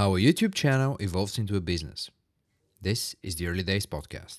How a YouTube channel evolves into a business. This is the Early Days Podcast.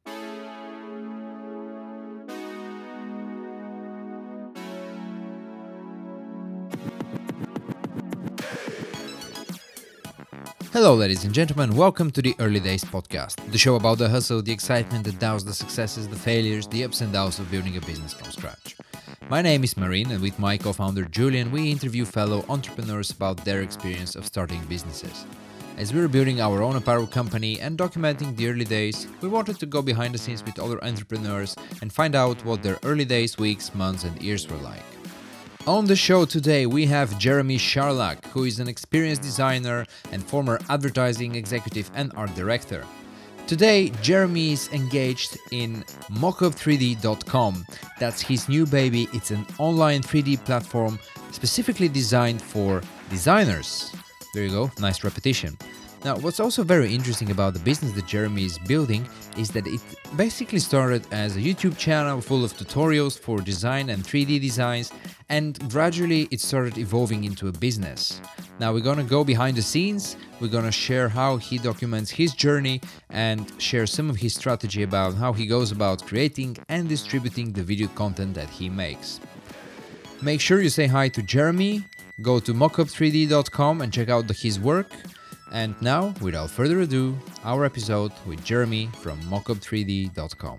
Hello, ladies and gentlemen, welcome to the Early Days Podcast, the show about the hustle, the excitement, the doubts, the successes, the failures, the ups and downs of building a business from scratch. My name is Marine, and with my co-founder Julian, we interview fellow entrepreneurs about their experience of starting businesses. As we were building our own apparel company and documenting the early days, we wanted to go behind the scenes with other entrepreneurs and find out what their early days, weeks, months, and years were like. On the show today, we have Jeremy Charlak, who is an experienced designer and former advertising executive and art director. Today, Jeremy is engaged in mockup3d.com. That's his new baby. It's an online 3D platform specifically designed for designers. There you go, nice repetition. Now, what's also very interesting about the business that Jeremy is building is that it basically started as a YouTube channel full of tutorials for design and 3D designs, and gradually it started evolving into a business. Now, we're gonna go behind the scenes, we're gonna share how he documents his journey and share some of his strategy about how he goes about creating and distributing the video content that he makes. Make sure you say hi to Jeremy, go to mockup3d.com and check out his work. And now, without further ado, our episode with Jeremy from mockup3d.com.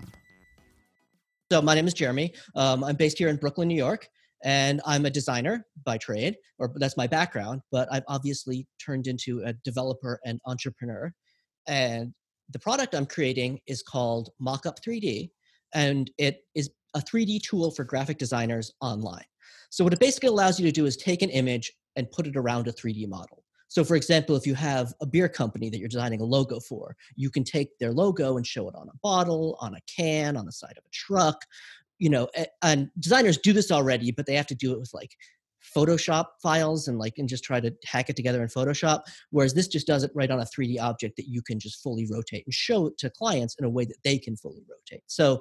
So my name is Jeremy. I'm based here in Brooklyn, New York, and I'm a designer by trade, or that's my background, but I've obviously turned into a developer and entrepreneur. And the product I'm creating is called Mockup 3D, and it is a 3D tool for graphic designers online. So what it basically allows you to do is take an image and put it around a 3D model. So for example, if you have a beer company that you're designing a logo for, you can take their logo and show it on a bottle, on a can, on the side of a truck, and designers do this already, but they have to do it with like Photoshop files and just try to hack it together in Photoshop. Whereas this just does it right on a 3D object that you can just fully rotate and show it to clients in a way that they can fully rotate. So,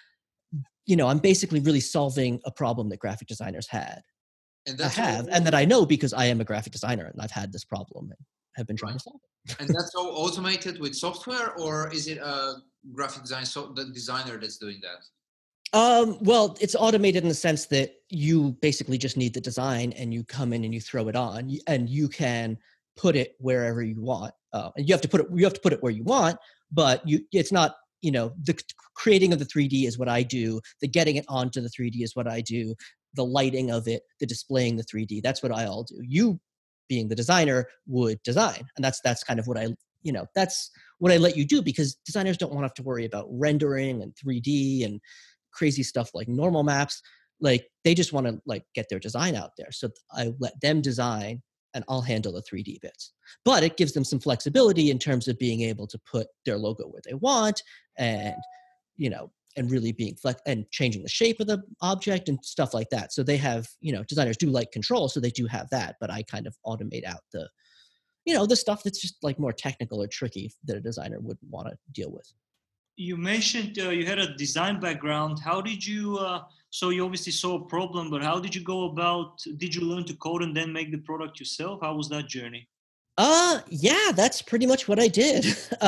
I'm basically really solving a problem that graphic designers had. And that I know because I am a graphic designer and I've had this problem and have been trying to solve it. And that's all automated with software, or is it a graphic designer that's doing that? Well, it's automated in the sense that you basically just need the design and you come in and you throw it on, and you can put it wherever you want. And you have to put it where you want, but it's not. The creating of the 3D is what I do. The getting it onto the 3D is what I do. The lighting of it, the displaying the 3D, that's what I all do. You, being the designer, would design. And that's kind of what that's what I let you do, because designers don't want to have to worry about rendering and 3D and crazy stuff like normal maps. Like, they just want to get their design out there. So I let them design and I'll handle the 3D bits. But it gives them some flexibility in terms of being able to put their logo where they want, and and really being and changing the shape of the object and stuff like that. So they have, designers do like control, so they do have that, but I kind of automate out the, the stuff that's just more technical or tricky that a designer would want to deal with. You mentioned you had a design background. How did you, so you obviously saw a problem, but how did you go about, did you learn to code and then make the product yourself? How was that journey? Yeah, that's pretty much what I did.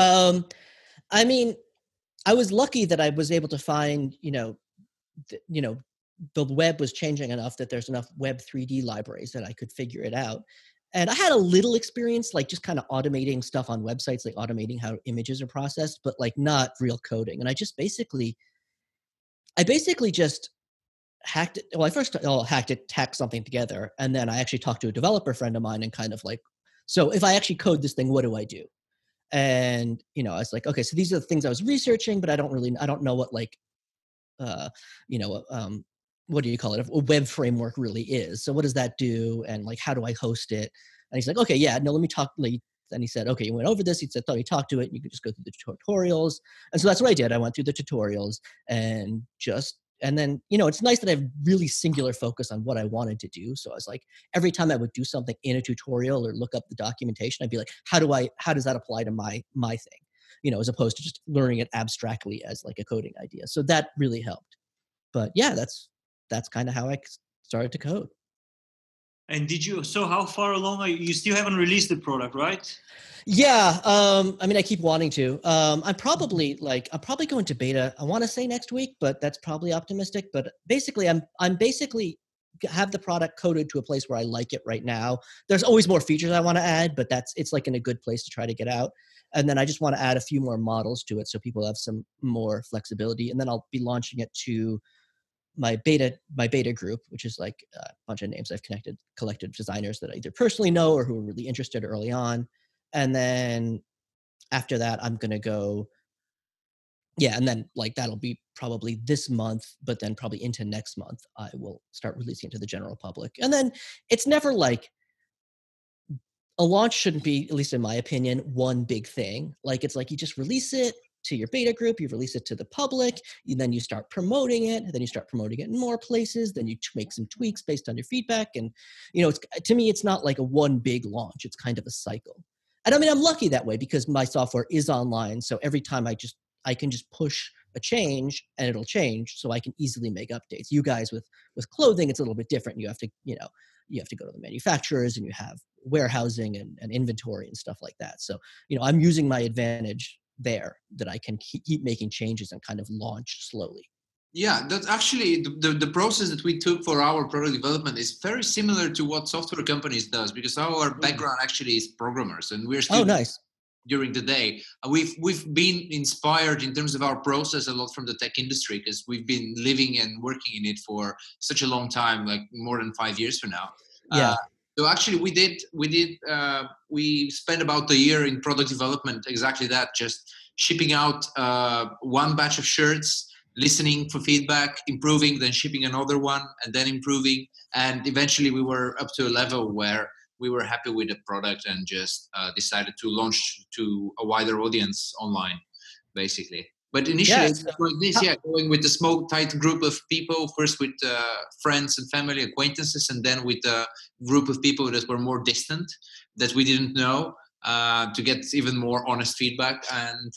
I was lucky that I was able to find, the web was changing enough that there's enough web 3D libraries that I could figure it out. And I had a little experience, just kind of automating stuff on websites, like automating how images are processed, but not real coding. And I basically just hacked it. Well, I first hacked something together. And then I actually talked to a developer friend of mine and kind of so if I actually code this thing, what do I do? And, I was like, okay, so these are the things I was researching, but I don't know what what do you call it? A web framework really is. So what does that do? And how do I host it? And he's like, okay, yeah, no, let me talk. Then he said, okay, you went over this. He said, thought he talked to it. And you could just go through the tutorials. And so that's what I did. I went through the tutorials and then, it's nice that I have really singular focus on what I wanted to do. So I was like, every time I would do something in a tutorial or look up the documentation, I'd be like, how does that apply to my thing? As opposed to just learning it abstractly as a coding idea. So that really helped. But yeah, that's kind of how I started to code. And so how far along are you? You still haven't released the product, right? Yeah. I mean, I keep wanting to. I'm probably going to beta. I want to say next week, but that's probably optimistic. But basically, I'm basically have the product coded to a place where I like it right now. There's always more features I want to add, but it's like in a good place to try to get out. And then I just want to add a few more models to it so people have some more flexibility. And then I'll be launching it to my beta group, which is like a bunch of names I've collected designers that I either personally know or who are really interested early on. And then after that, I'm going to go, yeah. And then like, that'll be probably this month, but then probably into next month, I will start releasing it to the general public. And then it's never like, a launch shouldn't be, at least in my opinion, one big thing. Like, it's like you just release it to your beta group, you release it to the public, then you start promoting it, then you start promoting it in more places, then you make some tweaks based on your feedback. And, it's, to me, it's not like a one big launch. It's kind of a cycle. And I mean, I'm lucky that way because my software is online. So every time I can just push a change and it'll change. So I can easily make updates. You guys with clothing, it's a little bit different. You have to, you have to go to the manufacturers and you have warehousing and inventory and stuff like that. So, I'm using my advantage there that I can keep making changes and kind of launch slowly. Yeah, that's actually the process that we took for our product development is very similar to what software companies does because our background actually is programmers and we're still nice. During the day. We've been inspired in terms of our process a lot from the tech industry because we've been living and working in it for such a long time, like more than 5 years for now. Yeah. So actually we spent about a year in product development, exactly that, just shipping out one batch of shirts, listening for feedback, improving, then shipping another one, and then improving. And eventually we were up to a level where we were happy with the product and just decided to launch to a wider audience online, basically. But initially, Yeah, so like this, going with a small, tight group of people, first with friends and family, acquaintances, and then with a group of people that were more distant, that we didn't know, to get even more honest feedback. And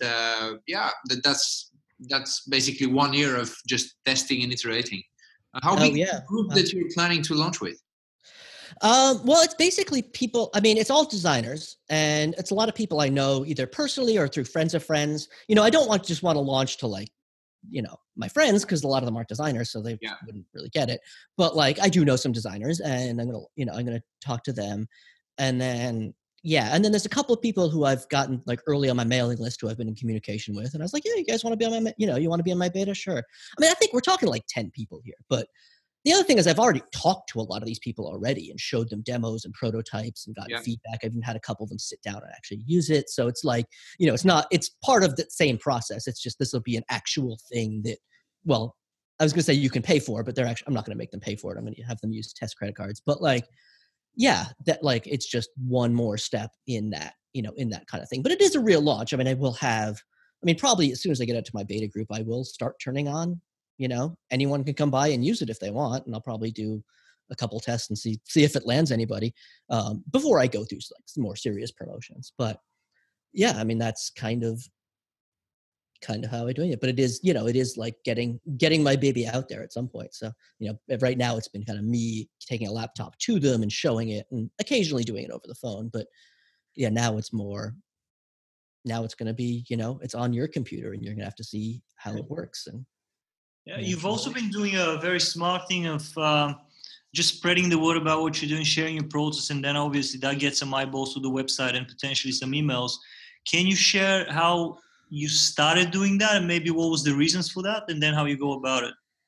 that's basically 1 year of just testing and iterating. How big is the group that you're planning to launch with? Well, it's basically people. I mean, it's all designers, and it's a lot of people I know either personally or through friends of friends. I don't want to launch to like, my friends because a lot of them aren't designers, so they wouldn't really get it. But like, I do know some designers, and I'm gonna talk to them, and then and then there's a couple of people who I've gotten like early on my mailing list who I've been in communication with, and I was like, yeah, you guys want to be on my, you want to be on my beta? Sure. I mean, I think we're talking like 10 people here, but the other thing is I've already talked to a lot of these people already and showed them demos and prototypes and gotten feedback. I've even had a couple of them sit down and actually use it. So it's like, it's part of the same process. It's just, this will be an actual thing that, well, I was going to say you can pay for, but I'm not going to make them pay for it. I'm going to have them use test credit cards, but like, that like, it's just one more step in that, in that kind of thing, but it is a real launch. I mean, probably as soon as I get out to my beta group, I will start turning on, anyone can come by and use it if they want. And I'll probably do a couple tests and see if it lands anybody before I go through like some more serious promotions. But yeah, I mean, that's kind of how I'm doing it. But it is, it is like getting my baby out there at some point. So, right now it's been kind of me taking a laptop to them and showing it and occasionally doing it over the phone. But yeah, now it's going to be, it's on your computer and you're going to have to see how it works. And you've also been doing a very smart thing of just spreading the word about what you're doing, sharing your process, and then obviously that gets some eyeballs to the website and potentially some emails. Can you share how you started doing that and maybe what was the reasons for that and then how you go about it?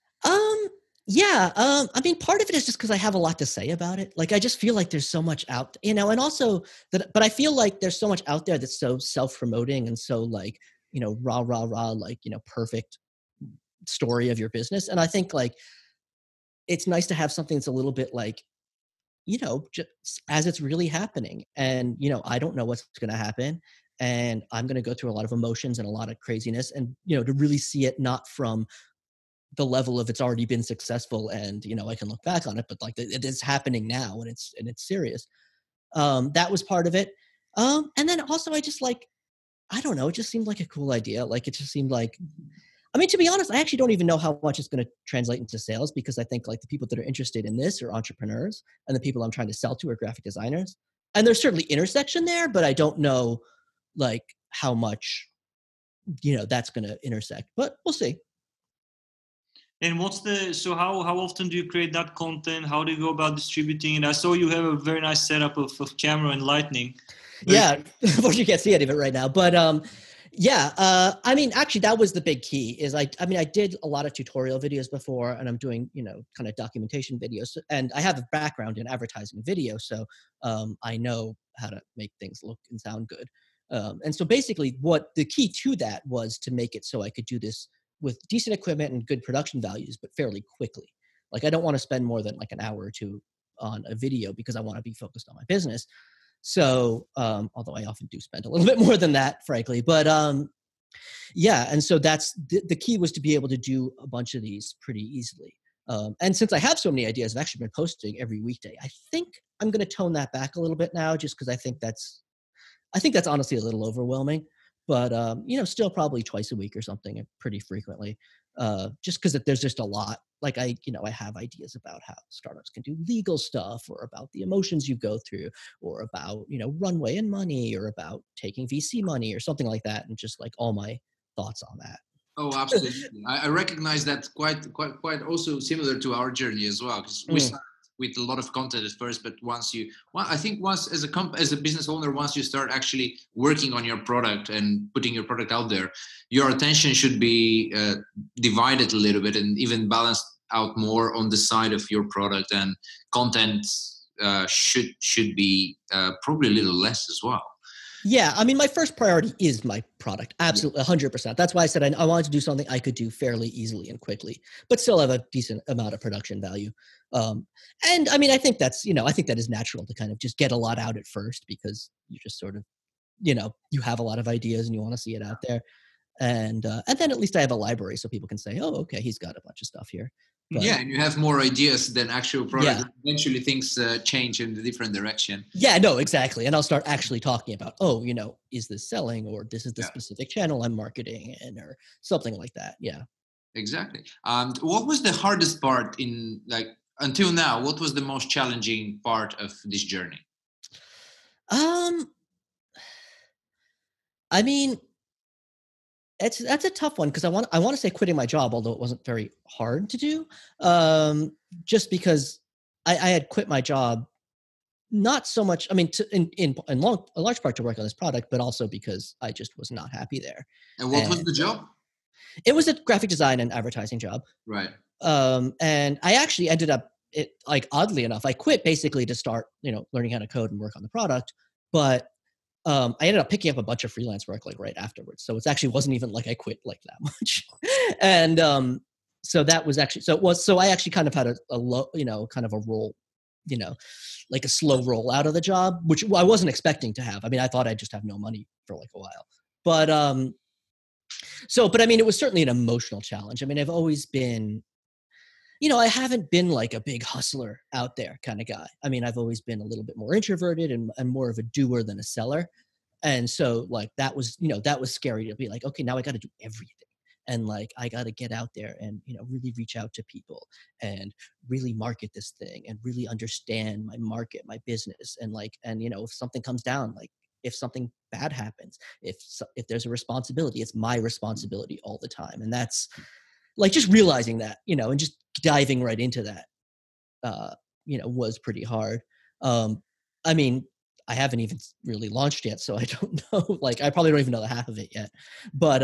I mean, part of it is just because I have a lot to say about it. Like, I just feel like there's so much out, and also but I feel like there's so much out there that's so self-promoting and so like, rah, like, perfect story of your business. And I think like, it's nice to have something that's a little bit like, just as it's really happening. And, I don't know what's going to happen. And I'm going to go through a lot of emotions and a lot of craziness and, to really see it not from the level of it's already been successful and, I can look back on it, but like it is happening now and it's serious. That was part of it. And then also I just like, I don't know, it just seemed like a cool idea. Like, it just seemed like, I mean, to be honest, I actually don't even know how much it's going to translate into sales, because I think like the people that are interested in this are entrepreneurs, and the people I'm trying to sell to are graphic designers. And there's certainly intersection there, but I don't know like how much, that's going to intersect, but we'll see. And how often do you create that content? How do you go about distributing it? I saw you have a very nice setup of camera and lighting. Yeah, unfortunately you can't see any of it right now, but I mean, actually that was the big key is I did a lot of tutorial videos before, and I'm doing, kind of documentation videos, and I have a background in advertising video. So I know how to make things look and sound good. And so basically what the key to that was to make it so I could do this with decent equipment and good production values, but fairly quickly. Like I don't want to spend more than like an hour or two on a video, because I want to be focused on my business. So, although I often do spend a little bit more than that, frankly, but yeah. And so that's the key, was to be able to do a bunch of these pretty easily. And since I have so many ideas, I've actually been posting every weekday. I think I'm going to tone that back a little bit now, just because I think that's honestly a little overwhelming. But still probably twice a week or something, pretty frequently. Just because there's just a lot. Like I have ideas about how startups can do legal stuff, or about the emotions you go through, or about runway and money, or about taking VC money, or something like that, and just like all my thoughts on that. Oh, absolutely. I recognize that quite also similar to our journey as well, because we started with a lot of content at first, but once as a business owner, once you start actually working on your product and putting your product out there, your attention should be divided a little bit, and even balanced out more on the side of your product, and content should be probably a little less as well. Yeah, I mean, my first priority is my product. Absolutely, 100%. That's why I said I wanted to do something I could do fairly easily and quickly, but still have a decent amount of production value. And I mean, I think I think that is natural to kind of just get a lot out at first, because you just sort of, you have a lot of ideas and you want to see it out there. And then at least I have a library, so people can say, oh, okay, he's got a bunch of stuff here. But, yeah, and you have more ideas than actual product. Yeah. Eventually things change in a different direction. Yeah, no, exactly. And I'll start actually talking about, is this selling, or this is the specific channel I'm marketing in, or something like that. Yeah. Exactly. What was the hardest part until now? What was the most challenging part of this journey? I mean, that's a tough one, because I want to say quitting my job, although it wasn't very hard to do, just because I had quit my job, not so much. I mean, in large part to work on this product, but also because I just was not happy there. And what was the job? It was a graphic design and advertising job. Right. And I actually ended up, oddly enough, I quit basically to start, learning how to code and work on the product, but I ended up picking up a bunch of freelance work right afterwards. So it actually wasn't even like I quit like that much. And so that was actually, so I actually kind of had a low, kind of a roll, like a slow roll out of the job, which I wasn't expecting to have. I mean, I thought I'd just have no money for like a while, but but I mean, it was certainly an emotional challenge. I mean, I've always been, I haven't been like a big hustler out there kind of guy. I mean, I've always been a little bit more introverted and more of a doer than a seller. And so like, that was scary to be like, okay, now I got to do everything. And like, I got to get out there and, really reach out to people and really market this thing and really understand my market, my business. And like, and, if something comes down, like if something bad happens, if there's a responsibility, it's my responsibility all the time. And that's like, just realizing that, and just diving right into that, was pretty hard. I mean, I haven't even really launched yet, so I don't know, like, I probably don't even know the half of it yet, but,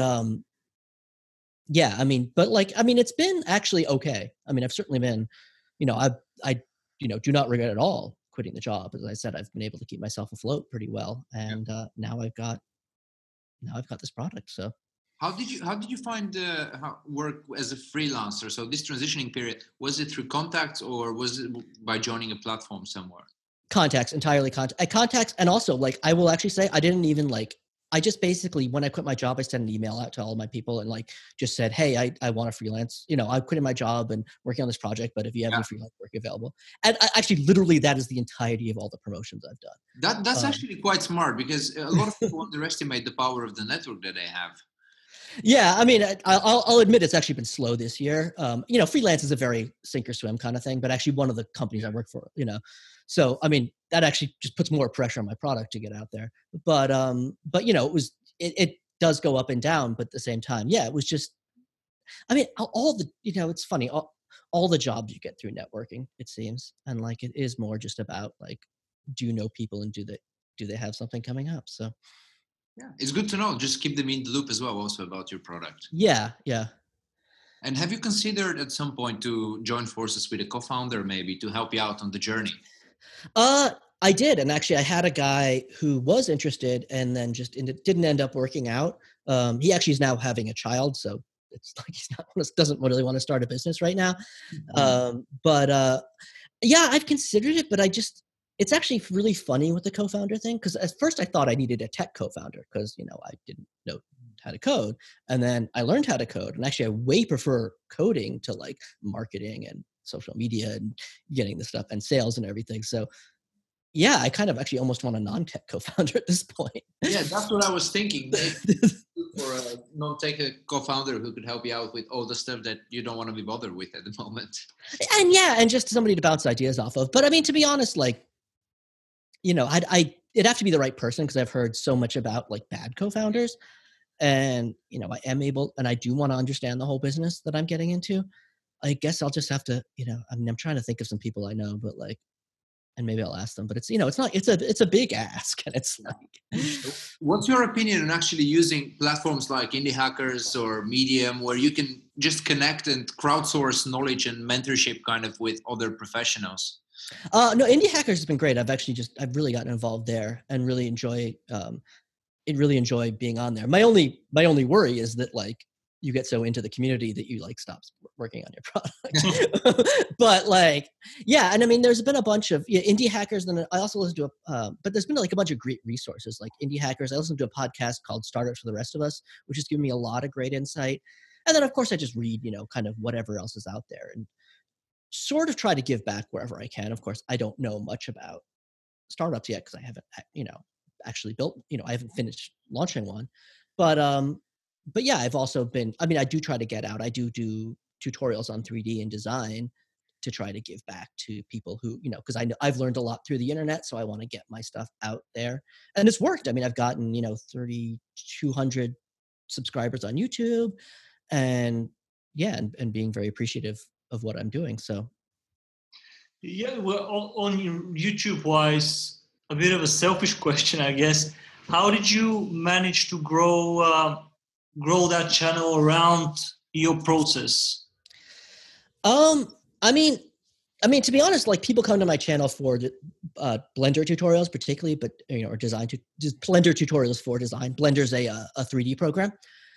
yeah, I mean, it's been actually okay. I mean, I've certainly been, I do not regret at all quitting the job. As I said, I've been able to keep myself afloat pretty well. And, now I've got this product. So. How did you find work as a freelancer? So this transitioning period, was it through contacts, or was it by joining a platform somewhere? Contacts, entirely contacts. And also, like, I will actually say, I didn't even I just basically, when I quit my job, I sent an email out to all my people and like just said, hey, I want to freelance. I'm quitting my job and working on this project, but if you have any freelance work available. And actually, literally, that is the entirety of all the promotions I've done. That's actually quite smart, because a lot of people underestimate the power of the network that they have. Yeah, I mean, I'll admit it's actually been slow this year. Freelance is a very sink or swim kind of thing, but actually one of the companies I work for, so I mean that actually just puts more pressure on my product to get out there. But it does go up and down, but at the same time, yeah, it was just, I mean, all the, it's funny, all the jobs you get through networking, it seems, and like it is more just about like, do you know people and do they have something coming up? So Yeah, it's good to know. Just keep them in the loop as well, also about your product. yeah. And have you considered at some point to join forces with a co-founder, maybe to help you out on the journey? I did, and actually, I had a guy who was interested, and then just didn't end up working out. He actually is now having a child, so it's like he's not doesn't really want to start a business right now. But yeah, I've considered it, but it's actually really funny with the co-founder thing, because at first I thought I needed a tech co-founder because I didn't know how to code, and then I learned how to code, and actually I way prefer coding to like marketing and social media and getting the stuff and sales and everything. So yeah, I kind of actually almost want a non-tech co-founder at this point. Yeah, that's what I was thinking. For a non-tech co-founder who could help you out with all the stuff that you don't want to be bothered with at the moment. And just somebody to bounce ideas off of. But I mean, to be honest, like, it'd have to be the right person, because I've heard so much about like bad co-founders, and I am able, and I do want to understand the whole business that I'm getting into. I guess I'll just have to, I mean, I'm trying to think of some people I know, but like, and maybe I'll ask them, but it's a big ask, and it's like. What's your opinion on actually using platforms like Indie Hackers or Medium, where you can just connect and crowdsource knowledge and mentorship kind of with other professionals? No, Indie Hackers has been great. I've really gotten involved there and really enjoy being on there. My only worry is that like you get so into the community that you like stop working on your product. But like, yeah. And I mean, there's been a bunch of Indie Hackers. And I also listen to but there's been like a bunch of great resources like Indie Hackers. I listen to a podcast called Startups for the Rest of Us, which has given me a lot of great insight. And then of course I just read, kind of whatever else is out there, and sort of try to give back wherever I can. Of course, I don't know much about startups yet because I haven't, actually built, I haven't finished launching one. But yeah, I've also been, I mean, I do try to get out. I do tutorials on 3D and design to try to give back to people who, because I know I've learned a lot through the internet, so I want to get my stuff out there. And it's worked. I mean, I've gotten, 3,200 subscribers on YouTube, and yeah, and being very appreciative of what I'm doing. So yeah, well, on YouTube wise, a bit of a selfish question, I guess. How did you manage to grow that channel around your process? I mean, to be honest, like people come to my channel for the Blender tutorials, particularly, but or design just Blender tutorials for design. Blender's a 3D program.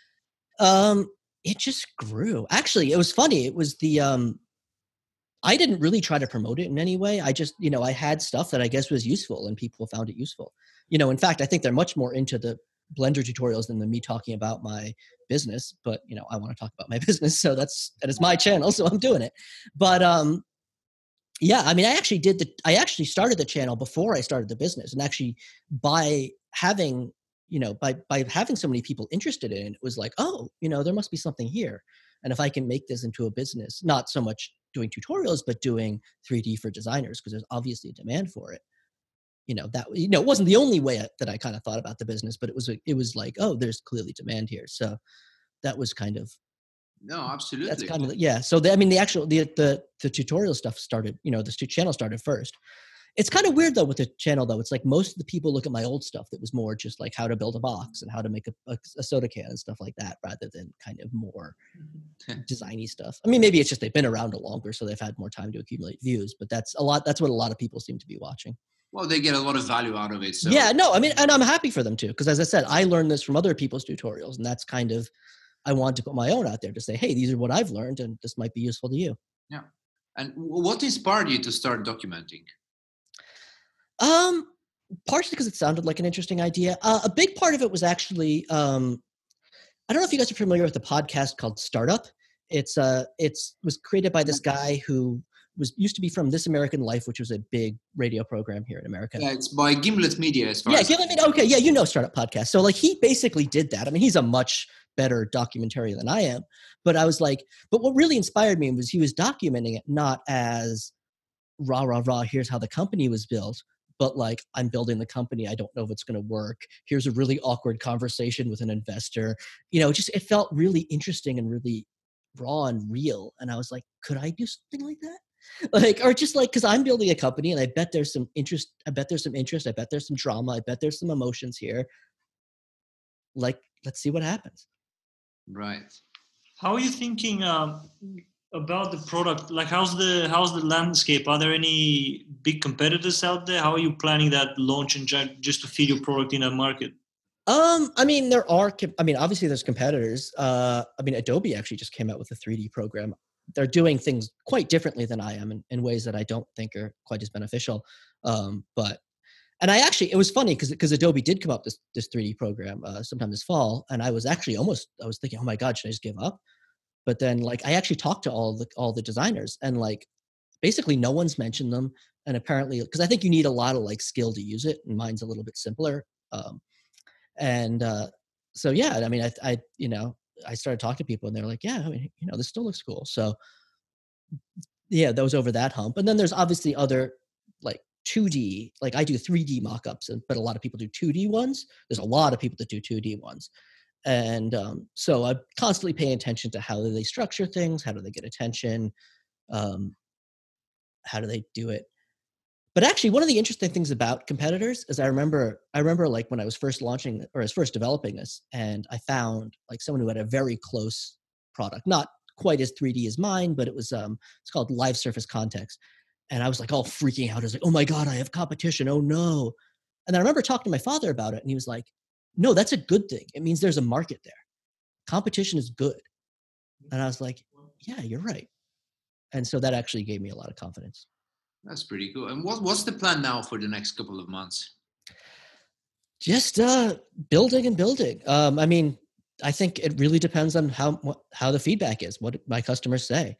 It just grew. Actually, it was funny. It was I didn't really try to promote it in any way. I just, I had stuff that I guess was useful and people found it useful. In fact, I think they're much more into the Blender tutorials than me talking about my business, but I want to talk about my business. So that is my channel. So I'm doing it. But, yeah, I mean, I actually started the channel before I started the business, and actually by having, by having so many people interested in it, it was like, oh, there must be something here. And if I can make this into a business, not so much doing tutorials, but doing 3D for designers, because there's obviously a demand for it. It wasn't the only way that I kind of thought about the business, but it was like, oh, there's clearly demand here. So that was kind of. No, absolutely. That's kind of, yeah. So the tutorial stuff started, the channel started first. It's kind of weird though with the channel though. It's like most of the people look at my old stuff that was more just like how to build a box and how to make a soda can and stuff like that, rather than kind of more designy stuff. I mean, maybe it's just they've been around longer, so they've had more time to accumulate views. But that's what a lot of people seem to be watching. Well, they get a lot of value out of it. So. Yeah, no, I mean, and I'm happy for them too, because as I said, I learned this from other people's tutorials, and that's kind of, I wanted to put my own out there to say, hey, these are what I've learned, and this might be useful to you. Yeah. And what inspired you to start documenting? Partially because it sounded like an interesting idea. A big part of it was actually, I don't know if you guys are familiar with a podcast called Startup. It was created by this guy who used to be from This American Life, which was a big radio program here in America. Yeah, it's by Gimlet Media. Gimlet Media. Okay, yeah, Startup Podcast. So like he basically did that. I mean, he's a much better documentarian than I am. But I was like, but what really inspired me was he was documenting it not as rah, rah, rah, here's how the company was built, but like, I'm building the company. I don't know if it's going to work. Here's a really awkward conversation with an investor. Just it felt really interesting and really raw and real. And I was like, could I do something like that? Like, or just like, because I'm building a company and I bet there's some interest. I bet there's some drama. I bet there's some emotions here. Like, let's see what happens. Right. How are you thinking about the product? Like, how's the landscape? Are there any big competitors out there? How are you planning that launch and just to feed your product in a market? Obviously there's competitors. Adobe actually just came out with a 3D program. They're doing things quite differently than I am in ways that I don't think are quite as beneficial. It was funny because Adobe did come up this 3D program sometime this fall, and I was thinking, oh my God, should I just give up? But then like I actually talked to all the designers, and like basically no one's mentioned them. And apparently, because I think you need a lot of like skill to use it, and mine's a little bit simpler. So yeah, I mean, I started talking to people, and they're like, yeah, I mean, this still looks cool. So yeah, that was over that hump. And then there's obviously other like 2D, like I do 3D mock-ups, but a lot of people do 2D ones. There's a lot of people that do 2D ones. And so I'm constantly paying attention to how do they structure things, how do they get attention, how do they do it. But actually, one of the interesting things about competitors is I remember like when I was first launching or I was first developing this, and I found like someone who had a very close product, not quite as 3D as mine, but it was it's called Live Surface Context, and I was like all freaking out. I was like, oh my God, I have competition. Oh no. And then I remember talking to my father about it, and he was like, no, that's a good thing. It means there's a market there. Competition is good. And I was like, yeah, you're right. And so that actually gave me a lot of confidence. That's pretty cool. And what's the plan now for the next couple of months? Just building and building. I think it really depends on how the feedback is, what my customers say.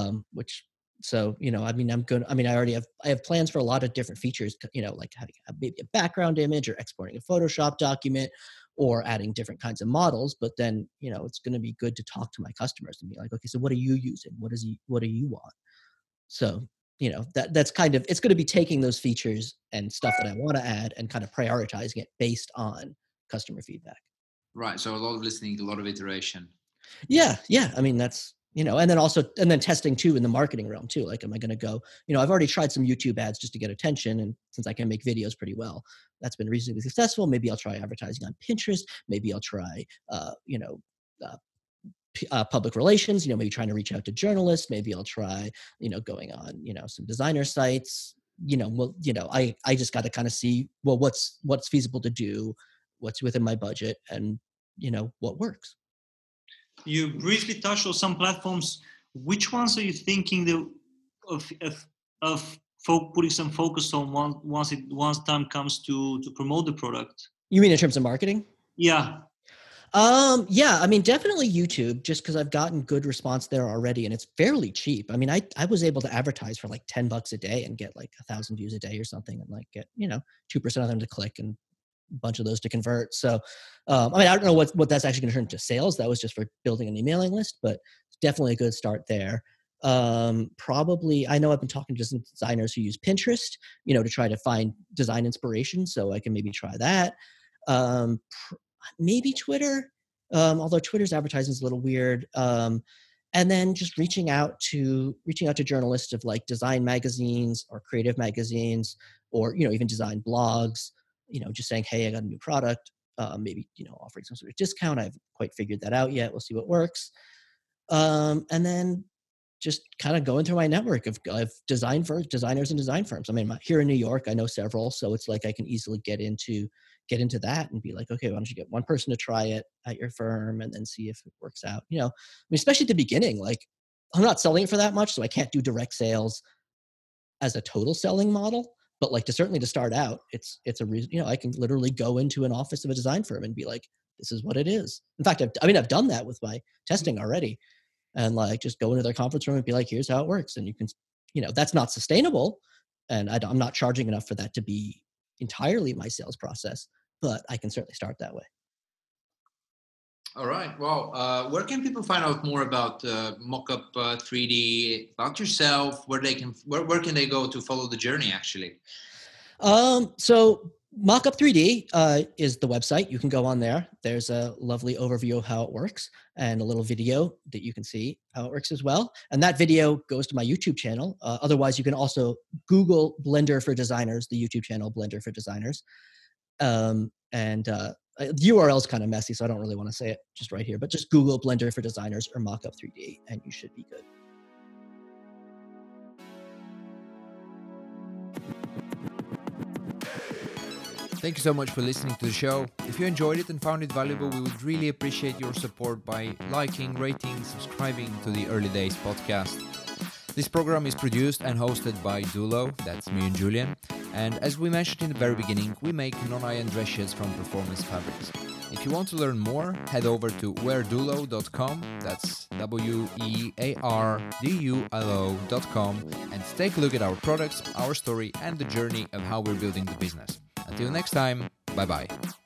I have plans for a lot of different features, like having maybe a background image or exporting a Photoshop document or adding different kinds of models. But then, it's going to be good to talk to my customers and be like, okay, so what are you using? What do you want? So, that's kind of, it's going to be taking those features and stuff that I want to add and kind of prioritizing it based on customer feedback. Right. So a lot of listening, a lot of iteration. Yeah. Yeah. I mean, that's, and then testing too in the marketing realm too. Like, am I going to go, I've already tried some YouTube ads just to get attention. And since I can make videos pretty well, that's been reasonably successful. Maybe I'll try advertising on Pinterest. Maybe I'll try, public relations, maybe trying to reach out to journalists. Maybe I'll try, going on, some designer sites, I just got to kind of see, well, what's feasible to do, what's within my budget, and, what works. You briefly touched on some platforms. Which ones are you thinking of putting some focus on once time comes to promote the product? You mean in terms of marketing? Yeah. Yeah, I mean, definitely YouTube, just because I've gotten good response there already, and it's fairly cheap. I mean, I was able to advertise for like $10 a day and get like 1,000 views a day or something, and like get 2% of them to click and a bunch of those to convert. So, I don't know what that's actually going to turn into sales. That was just for building an emailing list, but it's definitely a good start there. Probably, I know I've been talking to some designers who use Pinterest, to try to find design inspiration, so I can maybe try that. Maybe Twitter, although Twitter's advertising is a little weird. And then just reaching out to journalists of like design magazines or creative magazines, or even design blogs. Just saying, hey, I got a new product. Maybe offering some sort of discount. I haven't quite figured that out yet. We'll see what works. And then just kind of going through my network of designers and design firms. I mean, here in New York, I know several, so it's like I can easily get into that and be like, okay, why don't you get one person to try it at your firm and then see if it works out? I mean, especially at the beginning, like I'm not selling it for that much, so I can't do direct sales as a total selling model. But like certainly to start out, it's a reason. I can literally go into an office of a design firm and be like, this is what it is. In fact, I've done that with my testing already. And like just go into their conference room and be like, here's how it works. And you can, that's not sustainable. And I'm not charging enough for that to be entirely my sales process, but I can certainly start that way. All right. Well, where can people find out more about Mockup 3D, about yourself? Where can they go to follow the journey? Actually. So Mockup 3D is the website. You can go on there. There's a lovely overview of how it works and a little video that you can see how it works as well. And that video goes to my YouTube channel. Otherwise, you can also Google Blender for Designers, the YouTube channel Blender for Designers. The URL is kind of messy, so I don't really want to say it just right here, but just Google Blender for Designers or Mockup 3D and you should be good. Thank you so much for listening to the show. If you enjoyed it and found it valuable, we would really appreciate your support by liking, rating, subscribing to the Early Days podcast. This program is produced and hosted by Dulo, that's me and Julian. And as we mentioned in the very beginning, we make non-iron dress shirts from Performance Fabrics. If you want to learn more, head over to weardulo.com, that's weardulo.com, and take a look at our products, our story, and the journey of how we're building the business. Until next time, bye-bye.